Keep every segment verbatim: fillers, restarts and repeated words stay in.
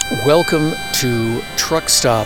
Welcome to Truck Stop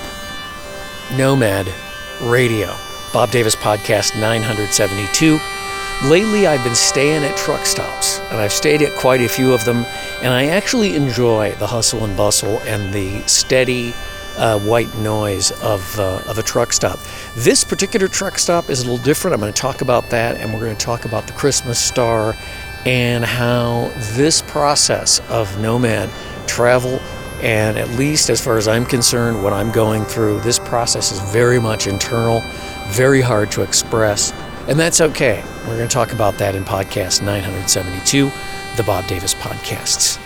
Nomad Radio, Bob Davis Podcast nine seventy-two. Lately, I've been staying at truck stops, and I've stayed at quite a few of them, and I actually enjoy the hustle and bustle and the steady uh, white noise of, uh, of a truck stop. This particular truck stop is a little different. I'm going to talk about that, and we're going to talk about the Christmas star and how this process of nomad travel, and at least as far as I'm concerned, what I'm going through, this process is very much internal, very hard to express, and that's okay. We're going to talk about that in podcast nine seventy-two, the Bob Davis Podcasts.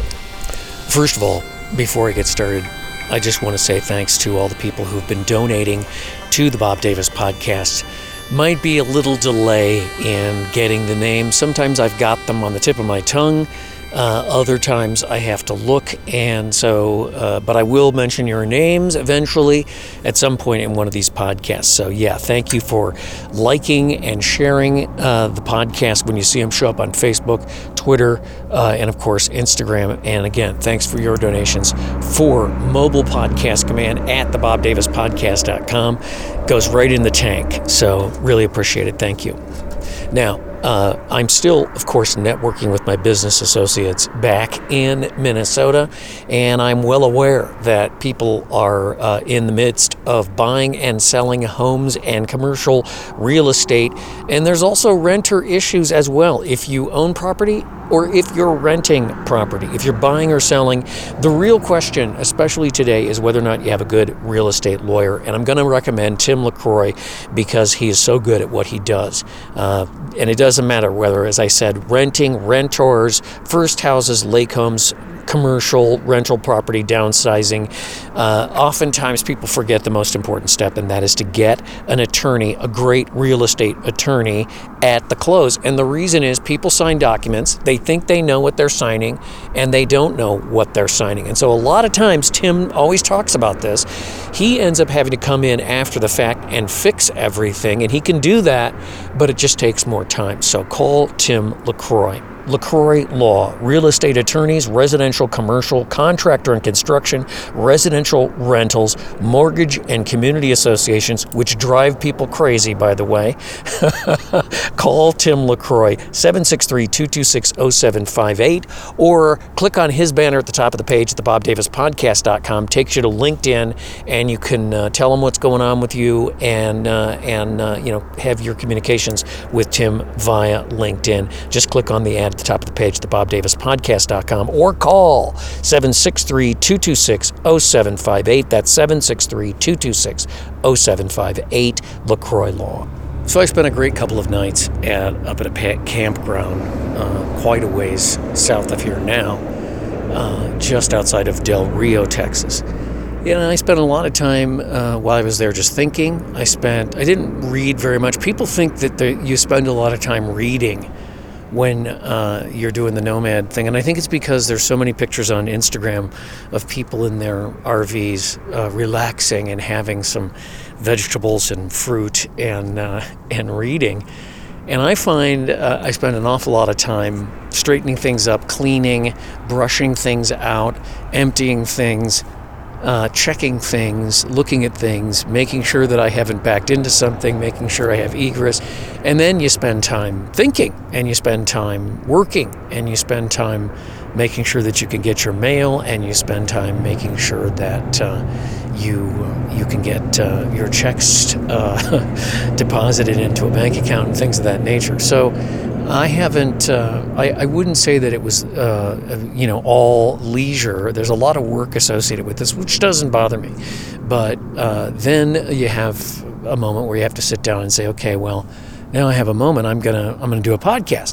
First of all, before I get started, I just want to say thanks to all the people who've been donating to the Bob Davis Podcasts. Might be a little delay in getting the names. Sometimes I've got them on the tip of my tongue. Uh, other times I have to look, and so, uh, but I will mention your names eventually at some point in one of these podcasts. So yeah, thank you for liking and sharing uh, the podcast when you see them show up on Facebook, Twitter, uh, and of course Instagram. And again, thanks for your donations for Mobile Podcast Command at the bob davis podcast dot com. Goes right in the tank. So really appreciate it. Thank you. Now, Uh, I'm still, of course, networking with my business associates back in Minnesota, and I'm well aware that people are uh, in the midst of buying and selling homes and commercial real estate, and there's also renter issues as well. If you own property or if you're renting property, if you're buying or selling, the real question, especially today, is whether or not you have a good real estate lawyer, and I'm going to recommend Tim LaCroix because he is so good at what he does, uh, and it doesn't matter whether, as I said, renting, renters, first houses, lake homes, commercial, rental property, downsizing. Uh, oftentimes people forget the most important step, and that is to get an attorney, a great real estate attorney at the close. And the reason is people sign documents, they think they know what they're signing, and they don't know what they're signing. And so a lot of times, Tim always talks about this, he ends up having to come in after the fact and fix everything, and he can do that, but it just takes more time. So call Tim LaCroix. LaCroix Law, real estate attorneys, residential, commercial, contractor and construction, residential rentals, mortgage and community associations, which drive people crazy, by the way. Call Tim LaCroix, seven six three, two two six, zero seven five eight, or click on his banner at the top of the page at the bob davis podcast dot com. Takes you to LinkedIn, and you can uh, tell him what's going on with you, and uh, and uh, you know, have your communications with Tim via LinkedIn. Just click on the ad at the top of the page, the bob davis podcast dot com, or call seven six three, two two six, zero seven five eight. That's seven six three, two two six, zero seven five eight, LaCroix Law. So I spent a great couple of nights at up at a campground uh, quite a ways south of here now, uh, just outside of Del Rio, Texas. Yeah, and I spent a lot of time uh, while I was there just thinking. I spent, I didn't read very much. People think that the, you spend a lot of time reading when uh, you're doing the nomad thing. And I think it's because there's so many pictures on Instagram of people in their R Vs uh, relaxing and having some vegetables and fruit and uh, and reading. And I find uh, I spend an awful lot of time straightening things up, cleaning, brushing things out, emptying things, Uh, checking things, looking at things, making sure that I haven't backed into something, making sure I have egress. And then you spend time thinking, and you spend time working, and you spend time making sure that you can get your mail, and you spend time making sure that uh, you you can get uh, your checks uh, deposited into a bank account and things of that nature. So I haven't, uh, I, I wouldn't say that it was, uh, you know, all leisure. There's a lot of work associated with this, which doesn't bother me. But uh, then you have a moment where you have to sit down and say, okay, well, now I have a moment, I'm gonna, I'm gonna do a podcast.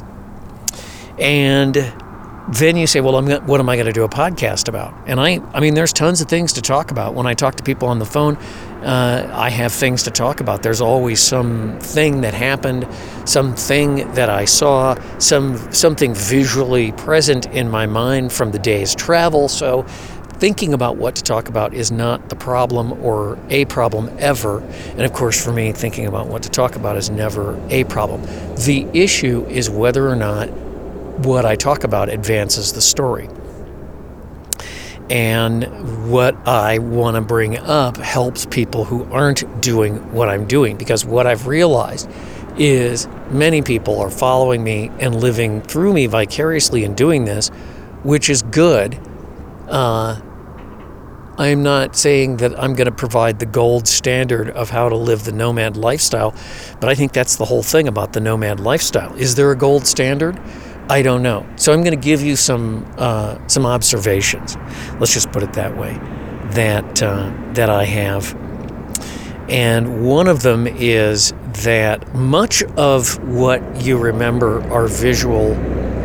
And then you say, well, I'm gonna, what am I going to do a podcast about? And I, I mean, there's tons of things to talk about. When I talk to people on the phone, uh, I have things to talk about. There's always something that happened, something that I saw, some something visually present in my mind from the day's travel. So thinking about what to talk about is not the problem or a problem ever. And of course, for me, thinking about what to talk about is never a problem. The issue is whether or not what I talk about advances the story. And what I want to bring up helps people who aren't doing what I'm doing, because what I've realized is many people are following me and living through me vicariously in doing this, which is good. Uh, I'm not saying that I'm going to provide the gold standard of how to live the nomad lifestyle, but I think that's the whole thing about the nomad lifestyle. Is there a gold standard? I don't know. So I'm going to give you some uh, some observations. Let's just put it that way, that uh, that I have. And one of them is that much of what you remember are visual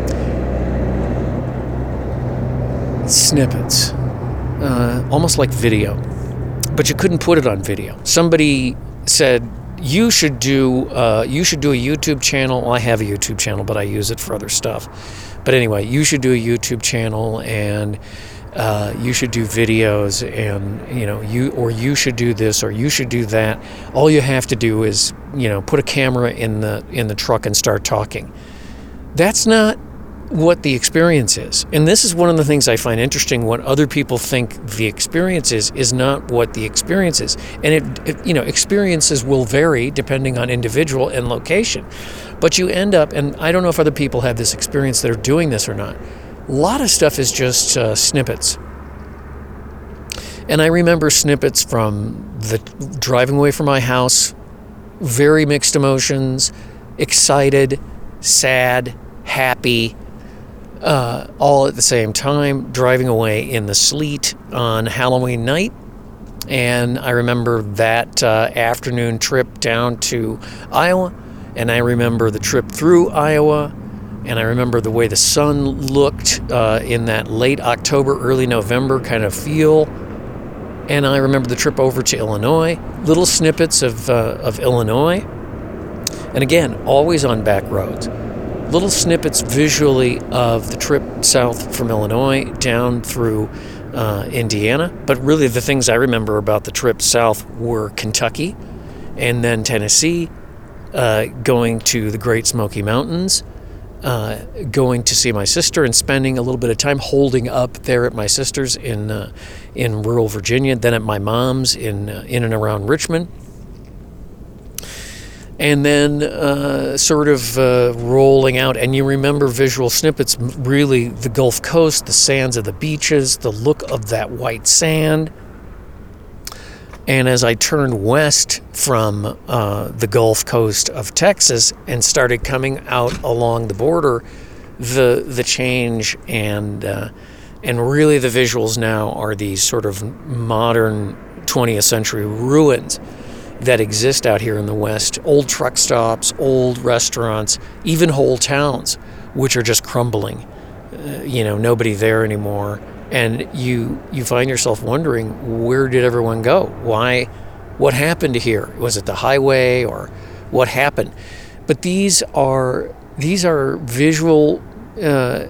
snippets, uh, almost like video, but you couldn't put it on video. Somebody said, You should do uh, you should do a YouTube channel. Well, I have a YouTube channel, but I use it for other stuff. But anyway, you should do a YouTube channel, and uh, you should do videos, and you know you or you should do this or you should do that. All you have to do is you know put a camera in the in the truck and start talking. That's not what the experience is. And this is one of the things I find interesting. What other people think the experience is is not what the experience is. And it, it you know experiences will vary depending on individual and location. But you end up, and I don't know if other people have this experience that are doing this or not, a lot of stuff is just uh, snippets. And I remember snippets from the driving away from my house, very mixed emotions, excited, sad, happy, Uh, all at the same time, driving away in the sleet on Halloween night. And I remember that uh, afternoon trip down to Iowa, and I remember the trip through Iowa, and I remember the way the sun looked uh, in that late October, early November kind of feel. And I remember the trip over to Illinois, little snippets of, uh, of Illinois. And again, always on back roads. Little snippets visually of the trip south from Illinois down through uh, Indiana. But really the things I remember about the trip south were Kentucky and then Tennessee, uh, going to the Great Smoky Mountains, uh, going to see my sister and spending a little bit of time holding up there at my sister's in uh, in rural Virginia, then at my mom's in, uh, in and around Richmond. And then uh, sort of uh, rolling out, and you remember visual snippets, really the Gulf Coast, the sands of the beaches, the look of that white sand. And as I turned west from uh, the Gulf Coast of Texas and started coming out along the border, the the change and uh, and really the visuals now are these sort of modern twentieth century ruins that exist out here in the West, old truck stops, old restaurants, even whole towns, which are just crumbling. Uh, you know, nobody there anymore. And you you find yourself wondering, where did everyone go? Why? What happened here? Was it the highway or what happened? But these are these are visual uh,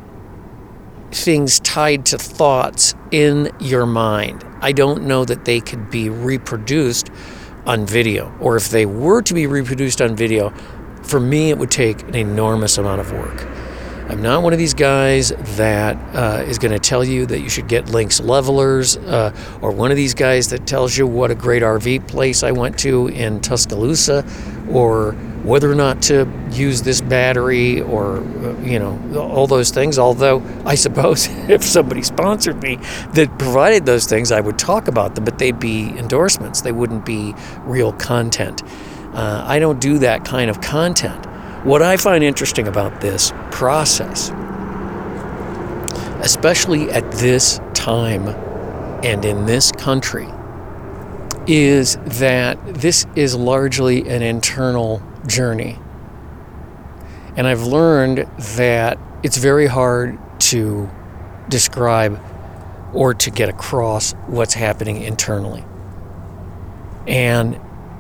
things tied to thoughts in your mind. I don't know that they could be reproduced on video, or if they were to be reproduced on video, for me it would take an enormous amount of work. I'm not one of these guys that uh, is going to tell you that you should get Lynx levelers, uh, or one of these guys that tells you what a great R V place I went to in Tuscaloosa, or whether or not to use this battery, or, uh, you know, all those things. Although, I suppose if somebody sponsored me that provided those things, I would talk about them, but they'd be endorsements. They wouldn't be real content. Uh, I don't do that kind of content. What I find interesting about this process, especially at this time and in this country, is that this is largely an internal journey. And I've learned that it's very hard to describe or to get across what's happening internally. And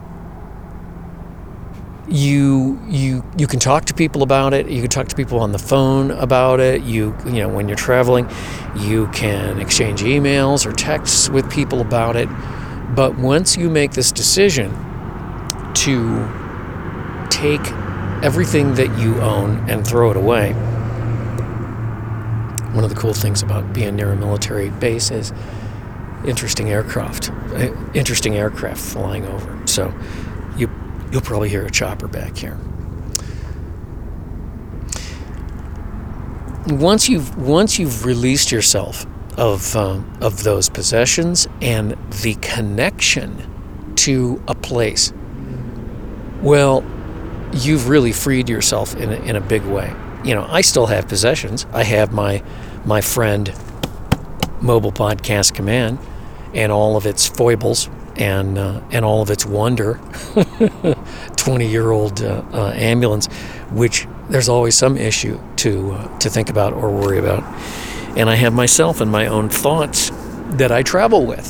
you you you can talk to people about it. You can talk to people on the phone about it. You you know, when you're traveling, you can exchange emails or texts with people about it. But once you make this decision to take everything that you own and throw it away, One of the cool things about being near a military base is interesting aircraft, interesting aircraft flying over. So you, you'll probably hear a chopper back here. Once you've once you've released yourself of uh, of those possessions and the connection to a place, well, you've really freed yourself in a, in a big way. You know, I still have possessions. I have my my friend Mobile Podcast Command and all of its foibles and uh, and all of its wonder. twenty-year-old uh, uh, ambulance, which there's always some issue to uh, to think about or worry about. And I have myself and my own thoughts that I travel with.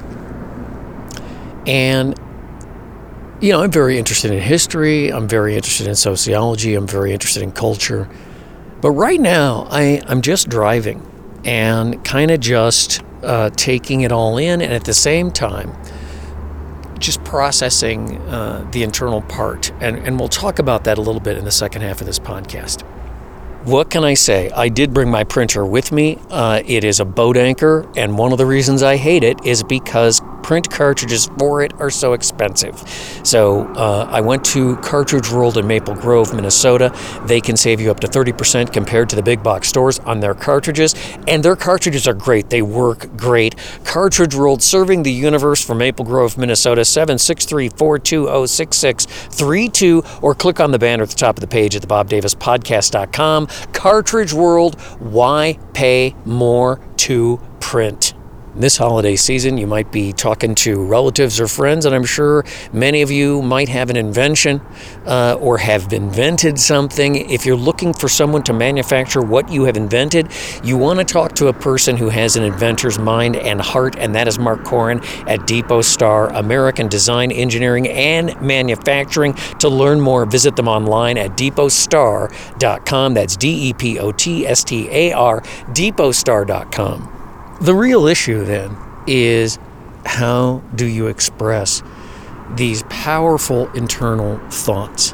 And, you know, I'm very interested in history. I'm very interested in sociology. I'm very interested in culture. But right now, I, I'm just driving and kind of just uh, taking it all in, and at the same time, just processing uh, the internal part. And, and we'll talk about that a little bit in the second half of this podcast. What can I say? I did bring my printer with me. Uh, it is a boat anchor, and one of the reasons I hate it is because print cartridges for it are so expensive. So uh, I went to Cartridge World in Maple Grove, Minnesota. They can save you up to thirty percent compared to the big box stores on their cartridges, and their cartridges are great. They work great. Cartridge World, serving the universe from Maple Grove, Minnesota, seven six three, four two zero, six six three two, or click on the banner at the top of the page at the bob davis podcast dot com. Cartridge World, why pay more to print? This holiday season, you might be talking to relatives or friends, and I'm sure many of you might have an invention uh, or have invented something. If you're looking for someone to manufacture what you have invented, you want to talk to a person who has an inventor's mind and heart, and that is Mark Corin at Depot Star, American Design, Engineering, and Manufacturing. To learn more, visit them online at depot star dot com. That's D E P O T S T A R, depot star dot com. The real issue then is, how do you express these powerful internal thoughts?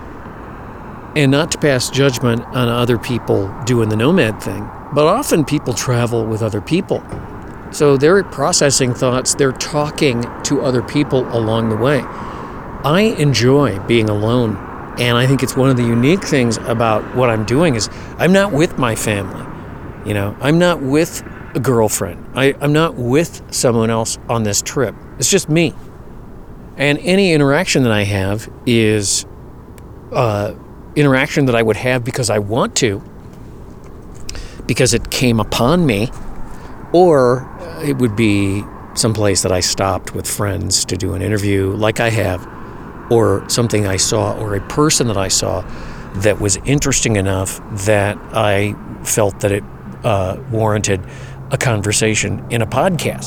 And not to pass judgment on other people doing the nomad thing, but often people travel with other people. So they're processing thoughts, they're talking to other people along the way. I enjoy being alone, and I think it's one of the unique things about what I'm doing is I'm not with my family. You know, I'm not with a girlfriend. I, I'm not with someone else on this trip. It's just me. And any interaction that I have is uh, interaction that I would have because I want to, because it came upon me, or it would be someplace that I stopped with friends to do an interview like I have, or something I saw, or a person that I saw that was interesting enough that I felt that it uh, warranted a conversation in a podcast.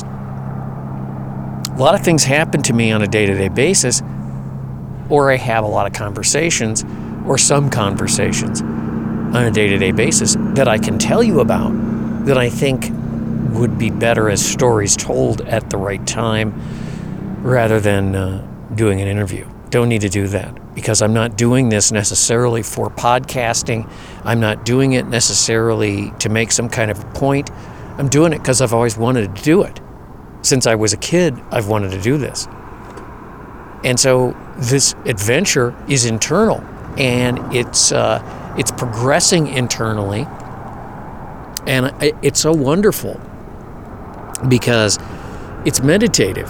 A lot of things happen to me on a day-to-day basis, or I have a lot of conversations, or some conversations on a day-to-day basis that I can tell you about that I think would be better as stories told at the right time rather than uh, doing an interview. Don't need to do that, because I'm not doing this necessarily for podcasting. I'm not doing it necessarily to make some kind of point. I'm doing it because I've always wanted to do it. Since I was a kid, I've wanted to do this. And so this adventure is internal, and it's uh, it's progressing internally, and it's so wonderful because it's meditative.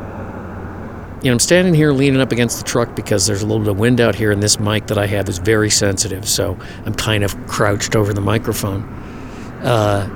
You know, I'm standing here leaning up against the truck because there's a little bit of wind out here, and this mic that I have is very sensitive, so I'm kind of crouched over the microphone. Uh,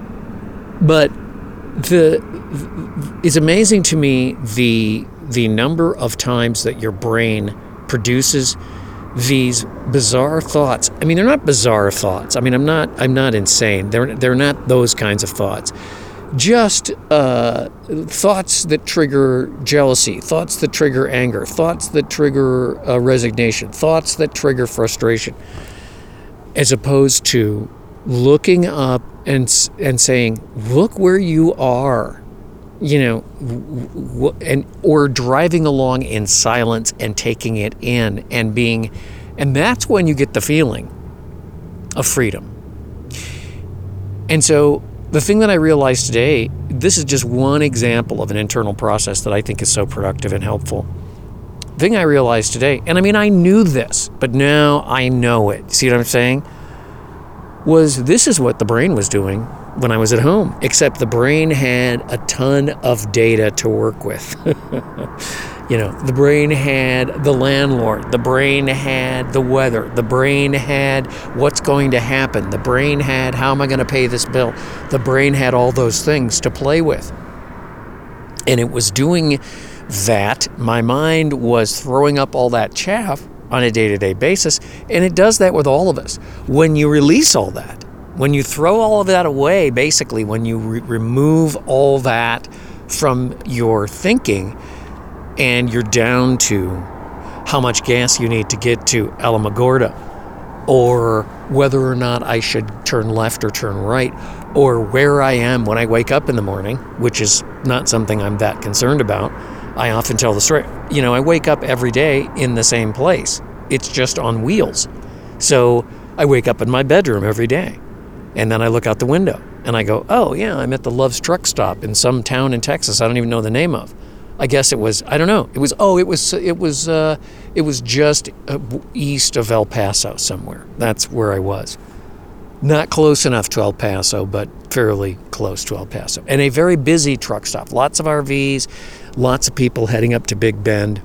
But the it's amazing to me the the number of times that your brain produces these bizarre thoughts. I mean, they're not bizarre thoughts. I mean, I'm not I'm not insane. They're they're not those kinds of thoughts. Just uh, thoughts that trigger jealousy, thoughts that trigger anger, thoughts that trigger uh, resignation, thoughts that trigger frustration, as opposed to looking up and and saying, look where you are, you know, w- and or driving along in silence and taking it in and being, and that's when you get the feeling of freedom. And so the thing that I realized today, this is just one example of an internal process that I think is so productive and helpful. The thing I realized today, and I mean, I knew this, but now I know it. See what I'm saying? Was this is what the brain was doing when I was at home, except the brain had a ton of data to work with. You know, the brain had the landlord, the brain had the weather, the brain had what's going to happen, the brain had how am I going to pay this bill, the brain had all those things to play with. And it was doing that. My mind was throwing up all that chaff on a day-to-day basis, and it does that with all of us. When you release all that, when you throw all of that away, basically, when you re- remove all that from your thinking, and you're down to how much gas you need to get to Alamogordo, or whether or not I should turn left or turn right, or where I am when I wake up in the morning, which is not something I'm that concerned about. I often tell the story, you know, I wake up every day in the same place. It's just on wheels. So I wake up in my bedroom every day, and then I look out the window, and I go, oh yeah, I'm at the Love's Truck Stop in some town in Texas I don't even know the name of. I guess it was, I don't know. It was, oh, it was, it was, uh, it was just uh, east of El Paso somewhere. That's where I was. Not close enough to El Paso, but fairly close to El Paso. And a very busy truck stop. Lots of R Vs, lots of people heading up to Big Bend,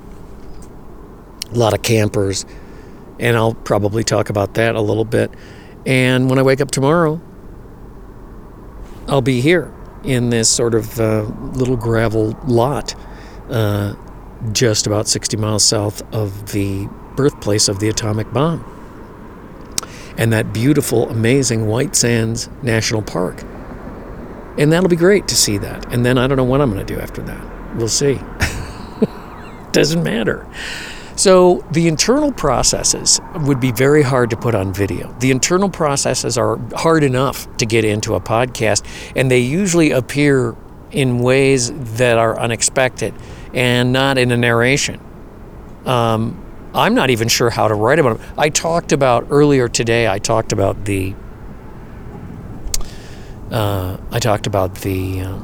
a lot of campers. And I'll probably talk about that a little bit. And when I wake up tomorrow, I'll be here in this sort of uh, little gravel lot. Uh, just about sixty miles south of the birthplace of the atomic bomb. And that beautiful, amazing White Sands National Park. And that'll be great to see that. And then I don't know what I'm going to do after that. We'll see. Doesn't matter. So the internal processes would be very hard to put on video. The internal processes are hard enough to get into a podcast, and they usually appear in ways that are unexpected and not in a narration. Um, I'm not even sure how to write about them. I talked about earlier today, I talked about the uh, I talked about the uh,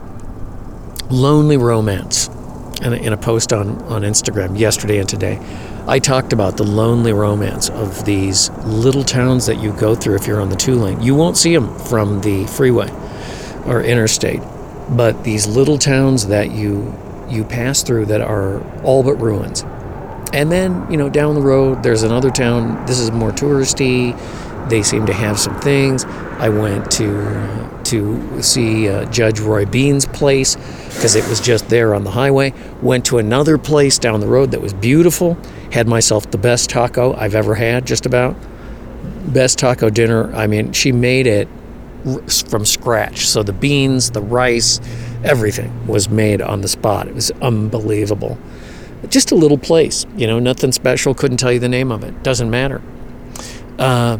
lonely romance in a, in a post on, on Instagram yesterday and today. I talked about the lonely romance of these little towns that you go through if you're on the two-lane. You won't see them from the freeway or interstate, but these little towns that you you pass through that are all but ruins. And then, you know, down the road, there's another town. This is more touristy. They seem to have some things. I went to uh, to see uh, Judge Roy Bean's place because it was just there on the highway. Went to another place down the road that was beautiful. Had myself the best taco I've ever had, just about. Best taco dinner. I mean, she made it from scratch. So the beans, the rice, everything was made on the spot. It was unbelievable. Just a little place, you know, nothing special. Couldn't tell you the name of it. Doesn't matter. Uh,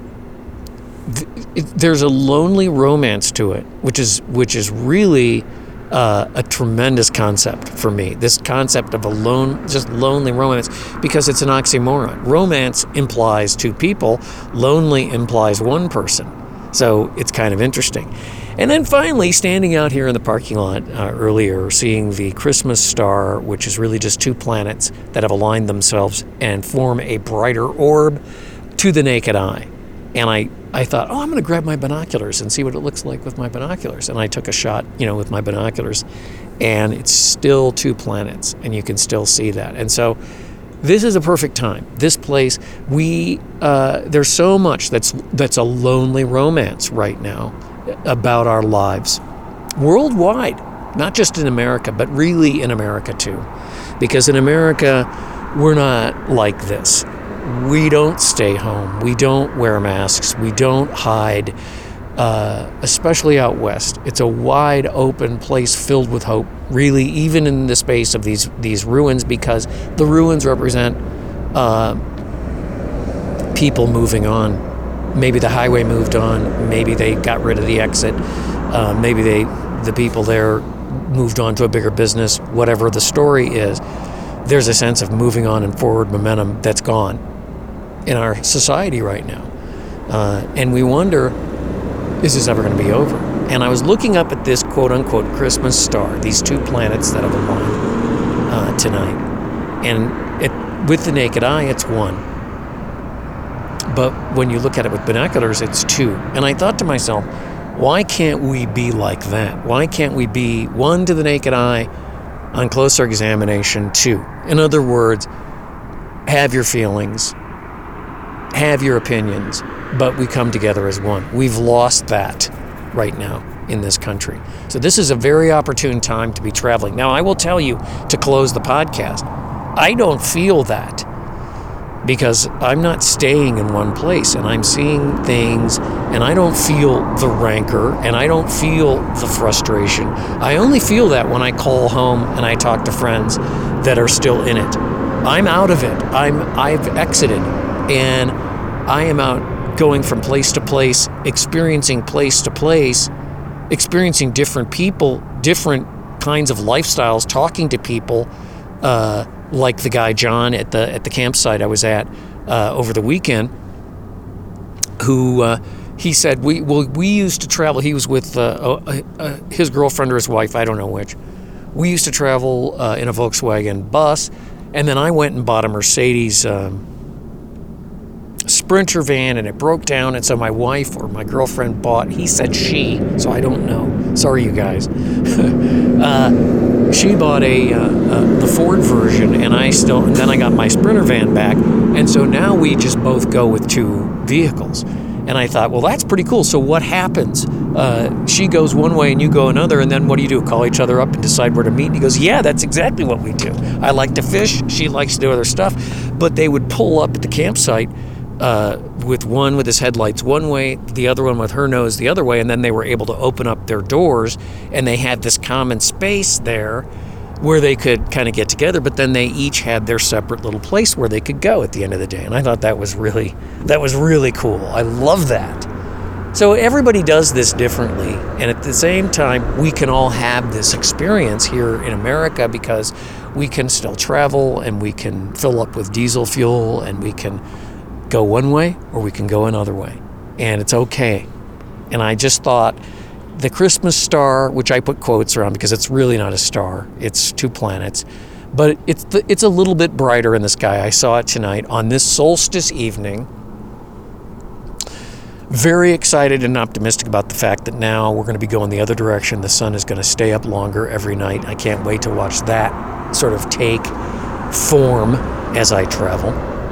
th- it, there's a lonely romance to it, which is which is really uh, a tremendous concept for me. This concept of a lone, just lonely romance, because it's an oxymoron. Romance implies two people. Lonely implies one person. So it's kind of interesting. And then finally, standing out here in the parking lot uh, earlier, seeing the Christmas star, which is really just two planets that have aligned themselves and form a brighter orb to the naked eye. And I, I thought, oh, I'm going to grab my binoculars and see what it looks like with my binoculars. And I took a shot, you know, with my binoculars, and it's still two planets, and you can still see that. And so this is a perfect time. This place, we uh, there's so much that's that's a lonely romance right now about our lives, worldwide, not just in America, but really in America too, because in America we're not like this. We don't stay home. We don't wear masks. We don't hide, uh, especially out west. It's a wide open place filled with hope, really, even in the space of these these ruins, because the ruins represent uh, people moving on. Maybe the highway moved on. Maybe they got rid of the exit. Uh, maybe they the people there moved on to a bigger business. Whatever the story is, there's a sense of moving on and forward momentum that's gone in our society right now. Uh, and we wonder, is this ever going to be over? And I was looking up at this quote-unquote Christmas star, these two planets that have aligned uh, tonight. And it, with the naked eye, it's one. But when you look at it with binoculars, it's two. And I thought to myself, why can't we be like that? Why can't we be one to the naked eye, on closer examination, two? In other words, have your feelings, have your opinions, but we come together as one. We've lost that right now in this country. So this is a very opportune time to be traveling. Now, I will tell you, to close the podcast, I don't feel that, because I'm not staying in one place, and I'm seeing things, and I don't feel the rancor, and I don't feel the frustration. I only feel that when I call home and I talk to friends that are still in it. I'm out of it. I'm I've exited, and I am out going from place to place, experiencing place to place, experiencing different people, different kinds of lifestyles, talking to people, uh, like the guy John at the at the campsite I was at uh, over the weekend, who uh, he said we well we used to travel. He was with uh, uh, uh, his girlfriend or his wife, I don't know which. We used to travel uh, in a Volkswagen bus, and then I went and bought a Mercedes Um, Sprinter van, and it broke down, and so my wife or my girlfriend bought, he said she, so I don't know, sorry you guys, uh, she bought a uh, uh, the Ford version, and I still, and then I got my Sprinter van back, and so now we just both go with two vehicles. And I thought, well, that's pretty cool. So what happens? Uh, she goes one way and you go another, and then what do you do? Call each other up and decide where to meet? And he goes, yeah, that's exactly what we do. I like to fish, she likes to do other stuff, but they would pull up at the campsite Uh, with one with his headlights one way, the other one with her nose the other way, and then they were able to open up their doors, and they had this common space there where they could kind of get together, but then they each had their separate little place where they could go at the end of the day. And I thought that was really, that was really cool. I love that. So everybody does this differently, and at the same time, we can all have this experience here in America because we can still travel, and we can fill up with diesel fuel, and we can go one way or we can go another way, and it's okay. And I just thought the Christmas star, which I put quotes around because it's really not a star, it's two planets, but it's the, it's a little bit brighter in the sky. I saw it tonight on this solstice evening. Very excited and optimistic about the fact that now we're going to be going the other direction. The sun is going to stay up longer every night. I can't wait to watch that sort of take form as I travel.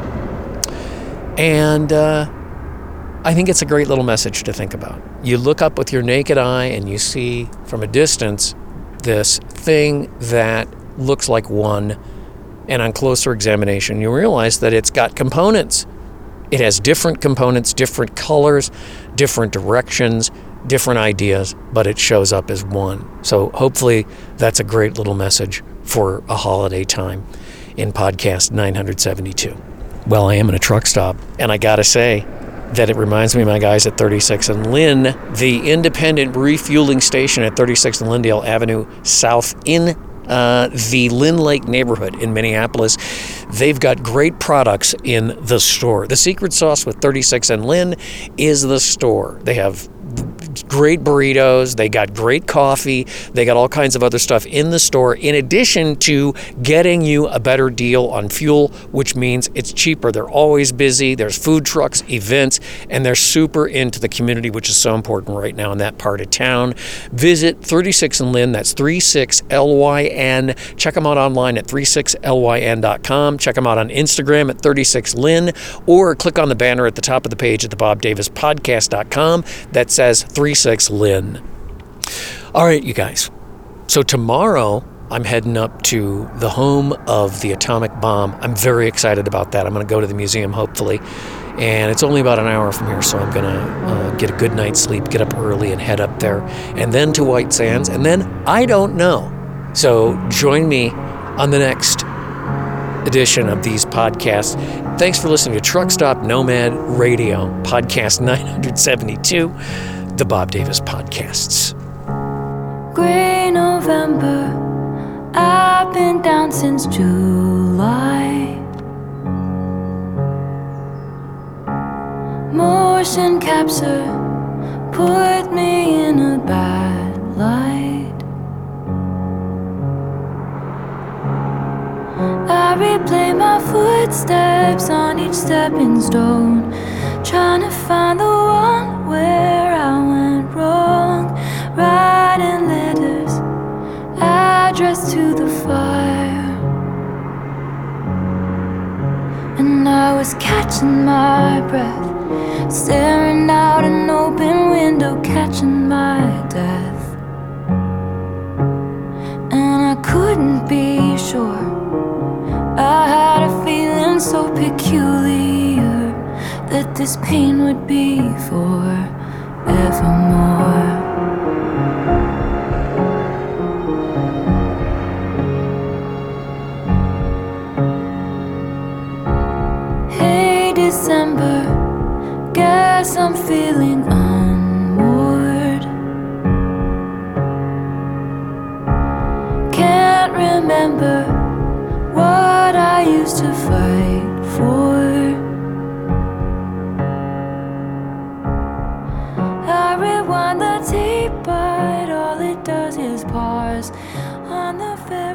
And uh, I think it's a great little message to think about. You look up with your naked eye and you see from a distance this thing that looks like one, and on closer examination you realize that it's got components. It has different components, different colors, different directions, different ideas, but it shows up as one. So hopefully that's a great little message for a holiday time in podcast nine hundred seventy-two. Well, I am in a truck stop, and I gotta say that it reminds me of my guys at thirty-six and Lynn, the independent refueling station at thirty-sixth and Lyndale Avenue South in uh, the Lynn Lake neighborhood in Minneapolis. They've got great products in the store. The secret sauce with thirty-six and Lynn is the store. They have great burritos, they got great coffee, they got all kinds of other stuff in the store, in addition to getting you a better deal on fuel, which means it's cheaper. They're always busy, there's food trucks, events, and they're super into the community, which is so important right now in that part of town. Visit thirty-six and Lynn, that's thirty-six L Y N. Check them out online at thirty-six L Y N dot com. Check them out on Instagram at thirty-six Lynn, or click on the banner at the top of the page at the bob davis podcast dot com that says thirty-six Lynn. All right, you guys. So tomorrow I'm heading up to the home of the atomic bomb. I'm very excited about that. I'm going to go to the museum, hopefully. And it's only about an hour from here, so I'm going to uh, get a good night's sleep, get up early and head up there, and then to White Sands, and then I don't know. So join me on the next edition of these podcasts. Thanks for listening to Truck Stop Nomad Radio, podcast nine hundred seventy-two, the Bob Davis Podcasts. Gray November, I've been down since July. Motion capture, put me in a bad light. I replay my footsteps on each stepping stone, trying to find the one where I went wrong. Writing letters addressed to the fire, and I was catching my breath, staring out an open window, catching my death. And I couldn't be sure, I had a feeling so peculiar that this pain would be forevermore. Hey December, guess I'm feeling unmoored. Can't remember what I used to fight for. I rewind the tape, but all it does is pause on the very